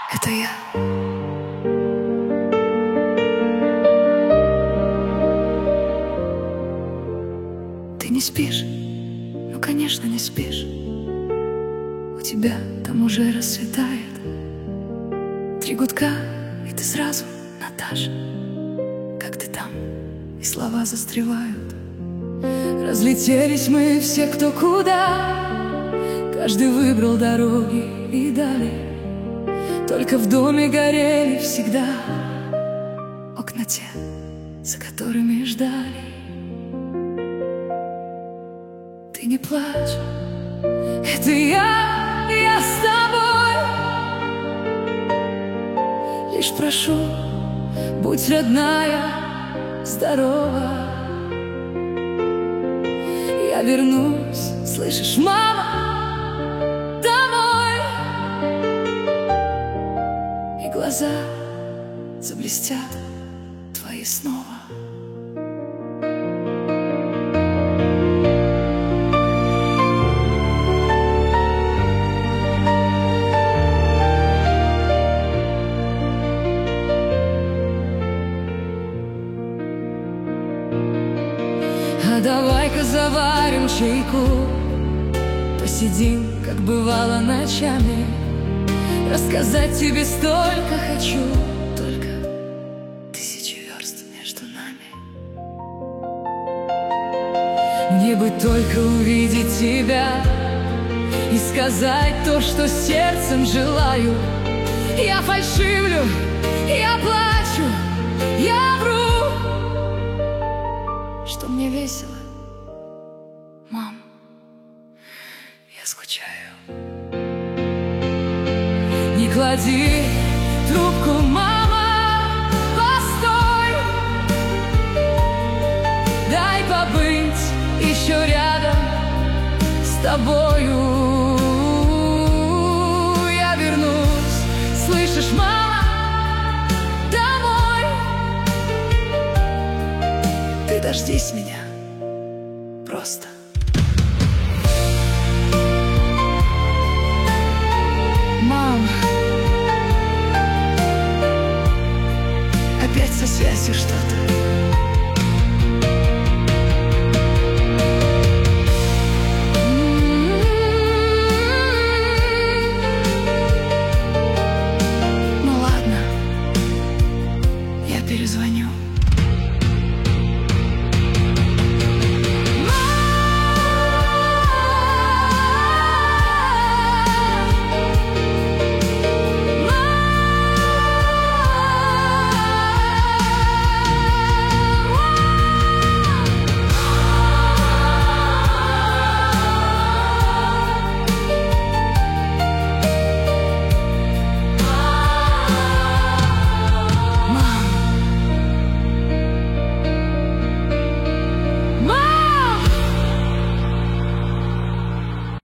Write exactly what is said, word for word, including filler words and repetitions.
Это я. Ты не спишь? Ну, конечно, не спишь. У тебя там уже расцветает. Три гудка, и ты сразу, Наташа. Как ты там? И слова застревают. Разлетелись мы все кто куда. Каждый выбрал дороги и дали. Только в доме горели всегда окна те, за которыми ждали. Ты не плачь, это я, я с тобой. Лишь прошу, будь родная, здорова. Я вернусь, слышишь, мама, домой. И глаза заблестят твои снова. А давай-ка заварим чайку, посидим, как бывало ночами. Рассказать тебе столько хочу, только тысячи верст между нами. Мне бы только увидеть тебя и сказать то, что сердцем желаю. Я фальшивлю, я плачу, я вру, что мне весело, мам, я скучаю. Не клади трубку, мама, постой. Дай побыть еще рядом с тобою. Я вернусь, слышишь, мама, домой. Ты дождись меня.